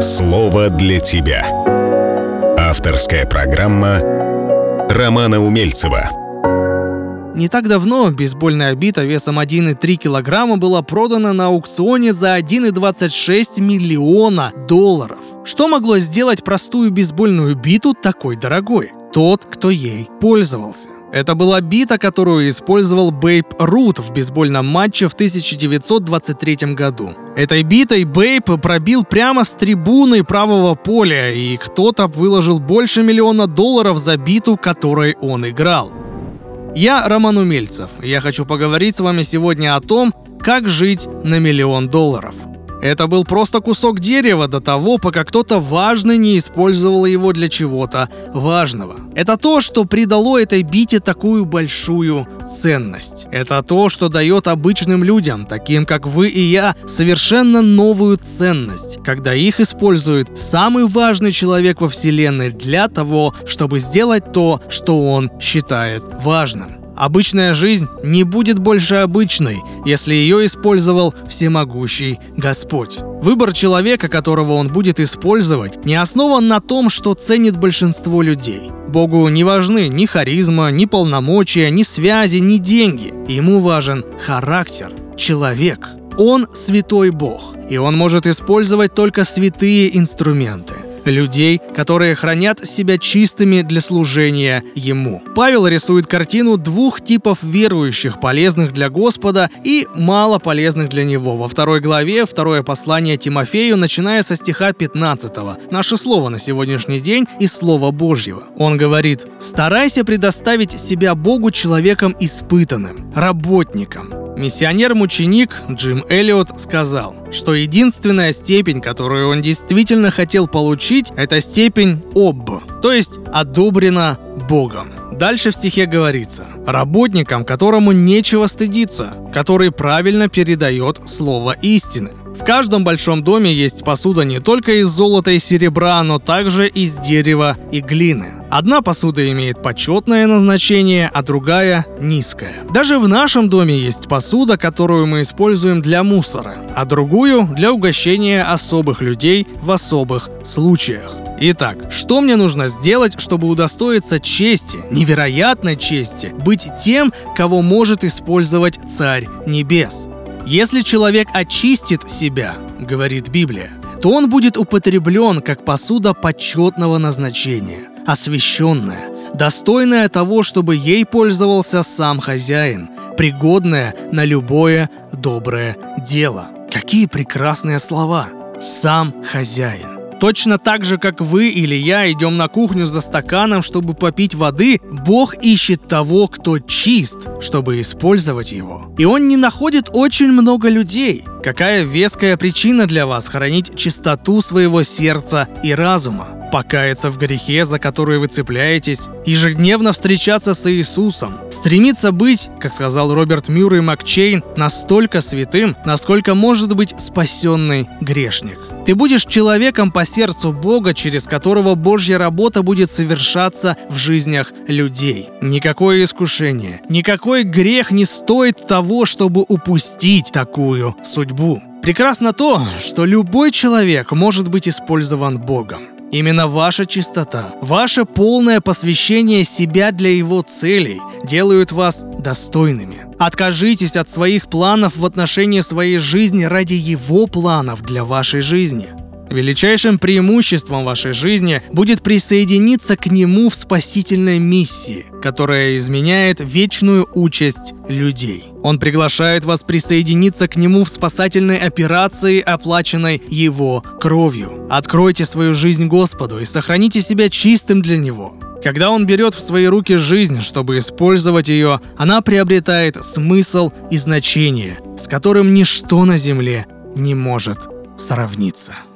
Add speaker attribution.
Speaker 1: Слово для тебя. Авторская программа Романа Умельцева.
Speaker 2: Не так давно бейсбольная бита весом 1,3 килограмма была продана на аукционе за $1,26 миллиона. Что могло сделать простую бейсбольную биту такой дорогой? Тот, кто ей пользовался. Это была бита, которую использовал Бейб Рут в бейсбольном матче в 1923 году. Этой битой Бейб пробил прямо с трибуны правого поля, и кто-то выложил больше $1 миллиона за биту, которой он играл. Я Роман Умельцев, и я хочу поговорить с вами сегодня о том, как жить на $1 миллион. Это был просто кусок дерева до того, пока кто-то важный не использовал его для чего-то важного. Это то, что придало этой бите такую большую ценность. Это то, что дает обычным людям, таким как вы и я, совершенно новую ценность, когда их использует самый важный человек во Вселенной для того, чтобы сделать то, что он считает важным. Обычная жизнь не будет больше обычной, если ее использовал всемогущий Господь. Выбор человека, которого он будет использовать, не основан на том, что ценит большинство людей. Богу не важны ни харизма, ни полномочия, ни связи, ни деньги. Ему важен характер, человек. Он святой Бог, и он может использовать только святые инструменты. Людей, которые хранят себя чистыми для служения Ему. Павел рисует картину двух типов верующих, полезных для Господа и мало полезных для Него. Во 2 главе, 2 послание Тимофею, начиная со стиха 15. Наше слово на сегодняшний день из Слова Божьего. Он говорит: «Старайся предоставить себя Богу человеком испытанным, работником». Миссионер-мученик Джим Эллиот сказал, что единственная степень, которую он действительно хотел получить, это степень «об», то есть «одобрена Богом». Дальше в стихе говорится: «Работникам, которому нечего стыдиться, который правильно передает слово истины». В каждом большом доме есть посуда не только из золота и серебра, но также из дерева и глины. Одна посуда имеет почетное назначение, а другая – низкое. Даже в нашем доме есть посуда, которую мы используем для мусора, а другую – для угощения особых людей в особых случаях. Итак, что мне нужно сделать, чтобы удостоиться чести, невероятной чести, быть тем, кого может использовать Царь Небес? Если человек очистит себя, говорит Библия, то он будет употреблен как посуда почетного назначения, освященная, достойная того, чтобы ей пользовался сам хозяин, пригодная на любое доброе дело. Какие прекрасные слова! Сам хозяин. Точно так же, как вы или я идем на кухню за стаканом, чтобы попить воды, Бог ищет того, кто чист, чтобы использовать его. И Он не находит очень много людей. Какая веская причина для вас хранить чистоту своего сердца и разума? Покаяться в грехе, за который вы цепляетесь, ежедневно встречаться с Иисусом, стремиться быть, как сказал Роберт Мюррей Макчейн, настолько святым, насколько может быть спасенный грешник. Ты будешь человеком по сердцу Бога, через которого Божья работа будет совершаться в жизнях людей. Никакое искушение, никакой грех не стоит того, чтобы упустить такую судьбу. Прекрасно то, что любой человек может быть использован Богом. Именно ваша чистота, ваше полное посвящение себя для Его целей делают вас достойными. Откажитесь от своих планов в отношении своей жизни ради Его планов для вашей жизни. Величайшим преимуществом вашей жизни будет присоединиться к Нему в спасительной миссии, которая изменяет вечную участь людей. Он приглашает вас присоединиться к Нему в спасательной операции, оплаченной Его кровью. Откройте свою жизнь Господу и сохраните себя чистым для Него. Когда Он берет в свои руки жизнь, чтобы использовать ее, она приобретает смысл и значение, с которым ничто на земле не может сравниться.